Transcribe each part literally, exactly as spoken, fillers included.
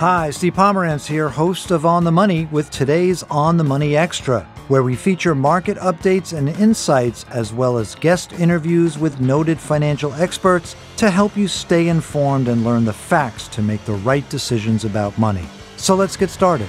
Hi, Steve Pomerantz here, host of On the Money with today's On the Money Extra, where we feature market updates and insights as well as guest interviews with noted financial experts to help you stay informed and learn the facts to make the right decisions about money. So let's get started.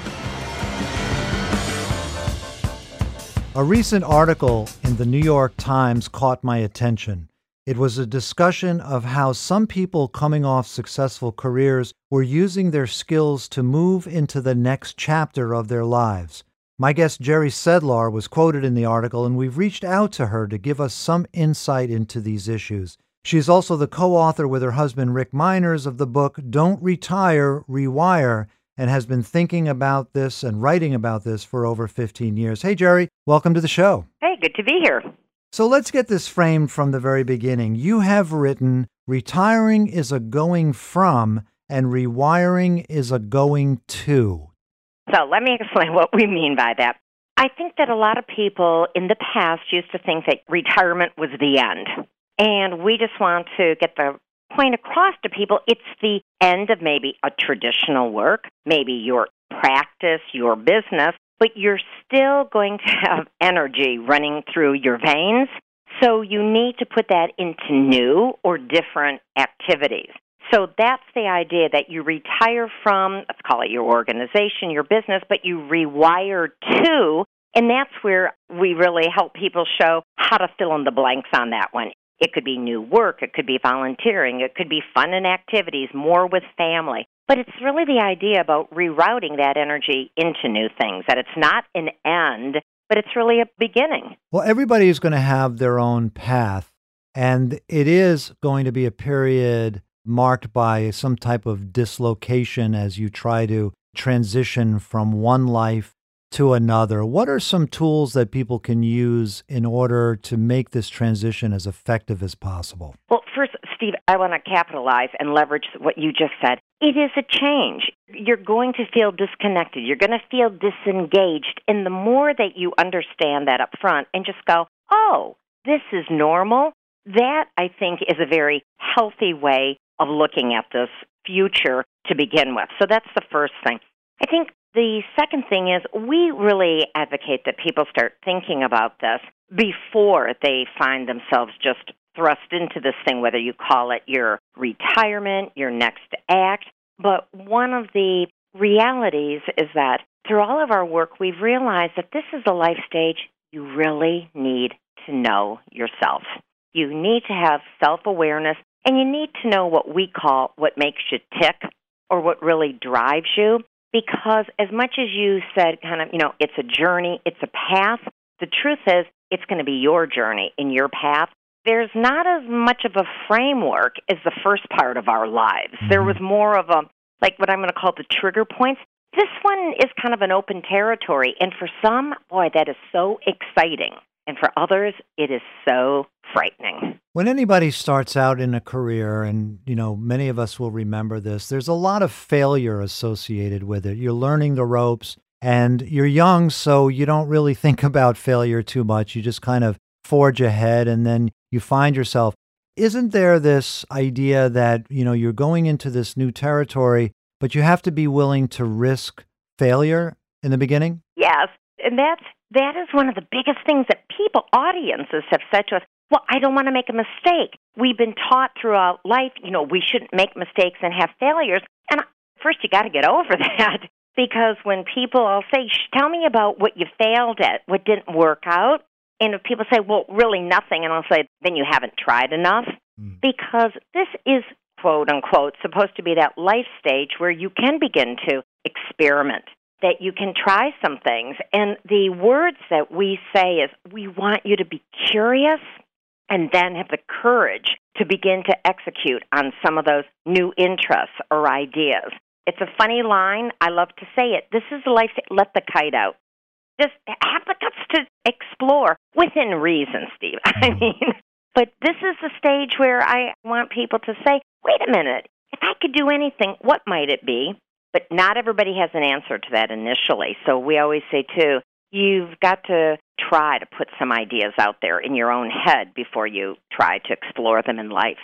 A recent article in the New York Times caught my attention. It was a discussion of how some people coming off successful careers were using their skills to move into the next chapter of their lives. My guest Jerry Sedlar was quoted in the article, and we've reached out to her to give us some insight into these issues. She's also the co-author with her husband Rick Miners of the book Don't Retire, Rewire, and has been thinking about this and writing about this for over fifteen years. Hey, Jerry, welcome to the show. Hey, good to be here. So let's get this framed from the very beginning. You have written, retiring is a going from and rewiring is a going to. So let me explain what we mean by that. I think that a lot of people in the past used to think that retirement was the end. And we just want to get the point across to people. It's the end of maybe a traditional work, maybe your practice, your business, but you're still going to have energy running through your veins. So you need to put that into new or different activities. So that's the idea, that you retire from, let's call it your organization, your business, but you rewire to, and that's where we really help people show how to fill in the blanks on that one. It could be new work, it could be volunteering, it could be fun and activities, more with family. But it's really the idea about rerouting that energy into new things, that it's not an end, but it's really a beginning. Well, everybody is going to have their own path, and it is going to be a period marked by some type of dislocation as you try to transition from one life to another. What are some tools that people can use in order to make this transition as effective as possible? Well, first, Steve, I want to capitalize and leverage what you just said. It is a change. You're going to feel disconnected. You're going to feel disengaged. And the more that you understand that up front and just go, oh, this is normal, that, I think, is a very healthy way of looking at this future to begin with. So that's the first thing. I think the second thing is we really advocate that people start thinking about this before they find themselves just thrust into this thing, whether you call it your retirement, your next act. But one of the realities is that through all of our work, we've realized that this is a life stage you really need to know yourself. You need to have self-awareness, and you need to know what we call what makes you tick or what really drives you. Because as much as you said, kind of, you know, it's a journey, it's a path, the truth is it's going to be your journey and your path. There's not as much of a framework as the first part of our lives. There was more of a, like what I'm going to call the trigger points. This one is kind of an open territory. And for some, boy, that is so exciting. And for others, it is so frightening. When anybody starts out in a career, and, you know, many of us will remember this, there's a lot of failure associated with it. You're learning the ropes, and you're young, so you don't really think about failure too much. You just kind of forge ahead, and then you find yourself. Isn't there this idea that, you know, you're going into this new territory, but you have to be willing to risk failure in the beginning? Yes, and that's That is one of the biggest things that people, audiences, have said to us. Well, I don't want to make a mistake. We've been taught throughout life, you know, we shouldn't make mistakes and have failures. And first, you got to get over that, because when people all say, tell me about what you failed at, what didn't work out. And if people say, well, really nothing, and I'll say, then you haven't tried enough. Mm. Because this is, quote unquote, supposed to be that life stage where you can begin to experiment, that you can try some things. And the words that we say is, we want you to be curious and then have the courage to begin to execute on some of those new interests or ideas. It's a funny line. I love to say it. This is the life, let the kite out. Just have the guts to explore within reason, Steve. I mean, but this is the stage where I want people to say, wait a minute, if I could do anything, what might it be? But not everybody has an answer to that initially. So we always say, too, you've got to try to put some ideas out there in your own head before you try to explore them in life.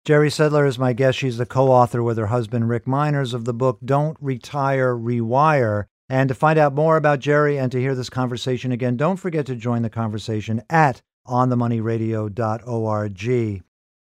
Jerry Sedler is my guest. She's the co-author with her husband, Rick Miners, of the book, Don't Retire, Rewire. And to find out more about Jerry and to hear this conversation again, don't forget to join the conversation at on the money radio dot org.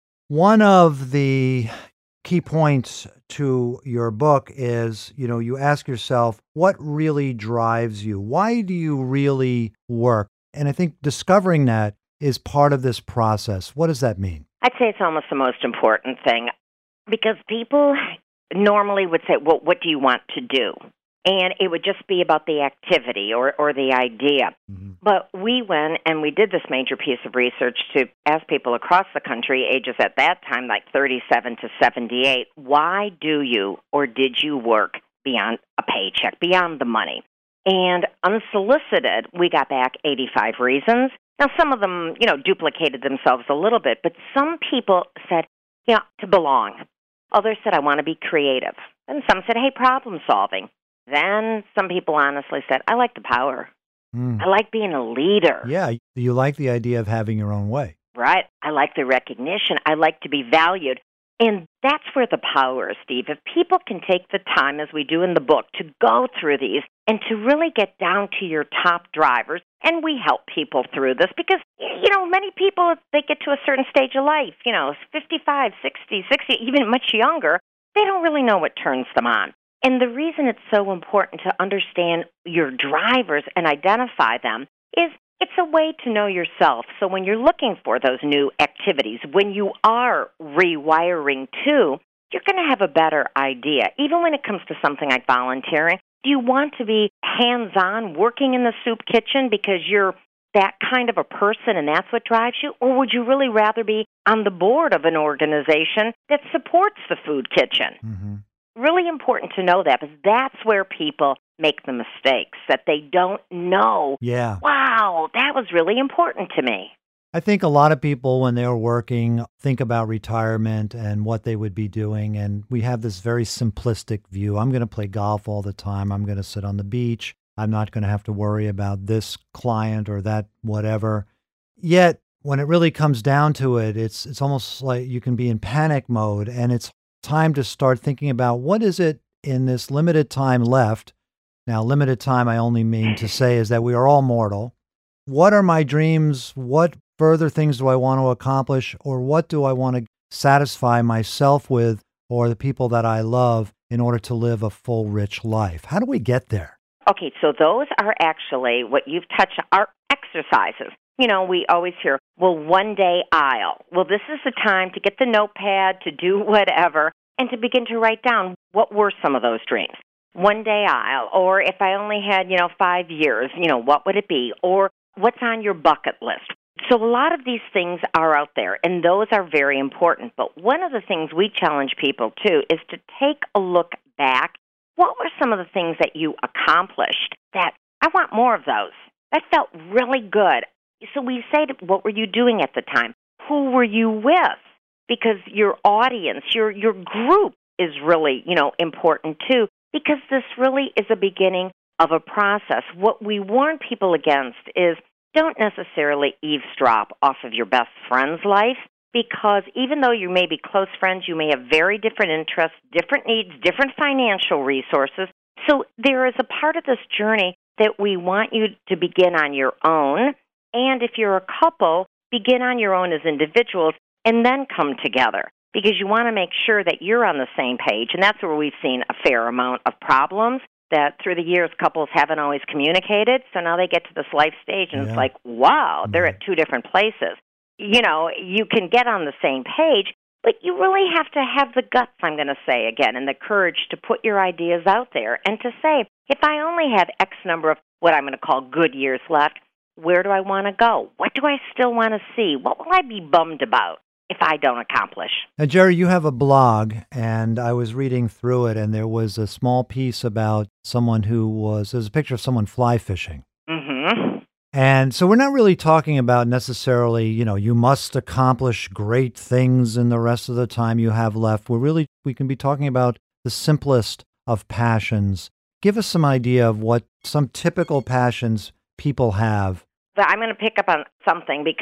One of the key points to your book is, you know, you ask yourself, what really drives you? Why do you really work? And I think discovering that is part of this process. What does that mean? I'd say it's almost the most important thing because people normally would say, well, what do you want to do? And it would just be about the activity or, or the idea. Mm-hmm. But we went and we did this major piece of research to ask people across the country, ages at that time like thirty-seven to seventy-eight, why do you or did you work beyond a paycheck, beyond the money? And unsolicited, we got back eighty-five reasons. Now, some of them, you know, duplicated themselves a little bit, but some people said, you know, to belong. Others said, I want to be creative. And some said, hey, problem solving. Then some people honestly said, I like the power. Mm. I like being a leader. Yeah, you like the idea of having your own way. Right. I like the recognition. I like to be valued. And that's where the power is, Steve. If people can take the time, as we do in the book, to go through these and to really get down to your top drivers, and we help people through this because, you know, many people, they get to a certain stage of life, you know, fifty-five, sixty, sixty, even much younger, they don't really know what turns them on. And the reason it's so important to understand your drivers and identify them is it's a way to know yourself. So when you're looking for those new activities, when you are rewiring too, you're going to have a better idea. Even when it comes to something like volunteering, do you want to be hands-on working in the soup kitchen because you're that kind of a person and that's what drives you? Or would you really rather be on the board of an organization that supports the food kitchen? Mm-hmm. Really important to know that because that's where people make the mistakes, that they don't know, yeah. wow, that was really important to me. I think a lot of people, when they're working, think about retirement and what they would be doing. And we have this very simplistic view. I'm going to play golf all the time. I'm going to sit on the beach. I'm not going to have to worry about this client or that whatever. Yet, when it really comes down to it, it's it's almost like you can be in panic mode. And it's time to start thinking about what is it in this limited time left. Now, limited time, I only mean to say is that we are all mortal. What are my dreams? What further things do I want to accomplish? Or what do I want to satisfy myself with or the people that I love in order to live a full, rich life? How do we get there? Okay, so those are actually what you've touched are exercises. You know, we always hear, well, one day I'll. Well, this is the time to get the notepad, to do whatever, and to begin to write down what were some of those dreams. One day I'll, or if I only had, you know, five years, you know, what would it be? Or what's on your bucket list? So a lot of these things are out there, and those are very important. But one of the things we challenge people, too, is to take a look back. What were some of the things that you accomplished that I want more of those? That felt really good. So we say, to, what were you doing at the time? Who were you with? Because your audience, your your group is really, you know, important, too, because this really is a beginning of a process. What we warn people against is don't necessarily eavesdrop off of your best friend's life, because even though you may be close friends, you may have very different interests, different needs, different financial resources. So there is a part of this journey that we want you to begin on your own. And if you're a couple, begin on your own as individuals and then come together, because you want to make sure that you're on the same page. And that's where we've seen a fair amount of problems, that through the years couples haven't always communicated. So now they get to this life stage and yeah. it's like, wow, they're at two different places. You know, you can get on the same page, but you really have to have the guts, I'm going to say again, and the courage to put your ideas out there and to say, if I only have X number of what I'm going to call good years left, where do I want to go? What do I still want to see? What will I be bummed about if I don't accomplish? Now, Jerry, you have a blog, and I was reading through it, and there was a small piece about someone who was, there's a picture of someone fly fishing. Mm-hmm. And so we're not really talking about necessarily, you know, you must accomplish great things in the rest of the time you have left. We're really, we can be talking about the simplest of passions. Give us some idea of what some typical passions people have. I'm going to pick up on something because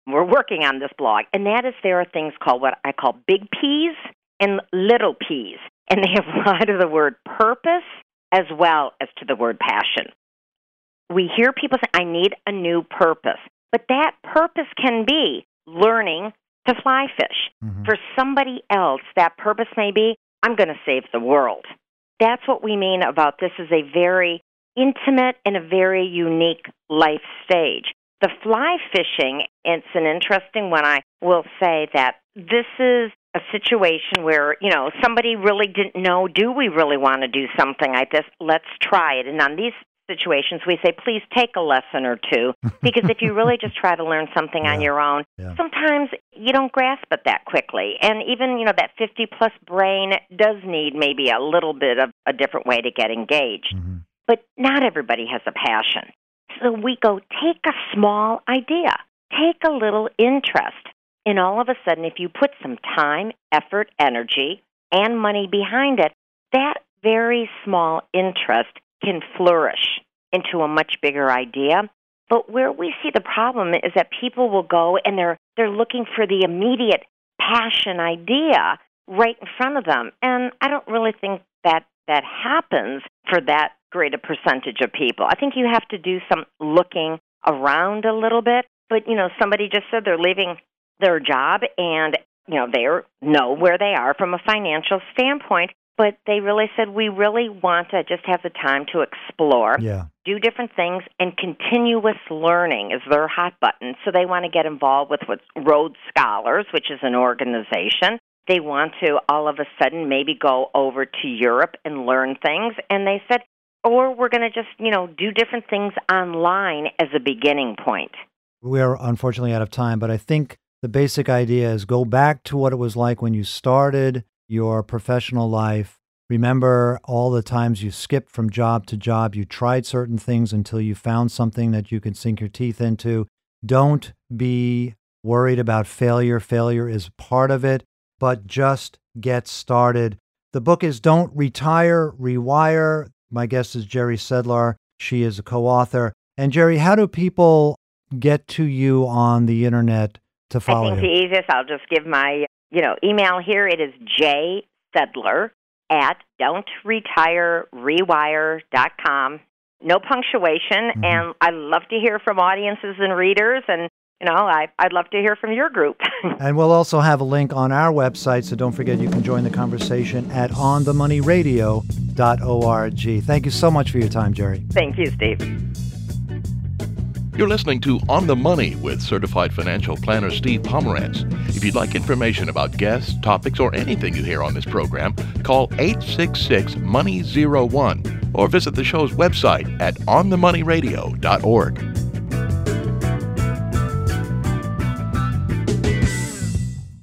We're working on this blog, and that is there are things called what I call big P's and little P's, and they apply to the word purpose as well as to the word passion. We hear people say, I need a new purpose, but that purpose can be learning to fly fish. Mm-hmm. For somebody else, that purpose may be, I'm going to save the world. That's what we mean about this is a very intimate and a very unique life stage. The fly fishing, it's an interesting one. I will say that this is a situation where, you know, somebody really didn't know, do we really want to do something like this? Let's try it. And on these situations, we say, please take a lesson or two, because if you really just try to learn something yeah. on your own, yeah. sometimes you don't grasp it that quickly. And even, you know, that fifty-plus brain does need maybe a little bit of a different way to get engaged. Mm-hmm. But not everybody has a passion. So we go, take a small idea, take a little interest, and all of a sudden, if you put some time, effort, energy, and money behind it, that very small interest can flourish into a much bigger idea. But where we see the problem is that people will go and they're they're looking for the immediate passion idea right in front of them. And I don't really think that that happens for that great a percentage of people. I think you have to do some looking around a little bit. But, you know, somebody just said they're leaving their job and, you know, they know where they are from a financial standpoint. But they really said, we really want to just have the time to explore, yeah. do different things, and continuous learning is their hot button. So they want to get involved with what's Rhodes Scholars, which is an organization. They want to all of a sudden maybe go over to Europe and learn things. And they said, or we're going to just, you know, do different things online as a beginning point. We are unfortunately out of time, but I think the basic idea is go back to what it was like when you started your professional life. Remember all the times you skipped from job to job. You tried certain things until you found something that you can sink your teeth into. Don't be worried about failure. Failure is part of it, but just get started. The book is Don't Retire, Rewire. My guest is Jerry Sedlar. She is a co-author. And Jerry, how do people get to you on the internet to follow you? I think the easiest, I'll just give my you know, email here. It is jsedlar at don't retire rewire dot com. No punctuation, mm-hmm. and I love to hear from audiences and readers, and, you know, I, I'd love to hear from your group. And we'll also have a link on our website, so don't forget you can join the conversation at on the money radio dot org. Thank you so much for your time, Jerry. Thank you, Steve. You're listening to On the Money with certified financial planner Steve Pomerantz. If you'd like information about guests, topics, or anything you hear on this program, call eight six six, money zero one or visit the show's website at on the money radio dot org.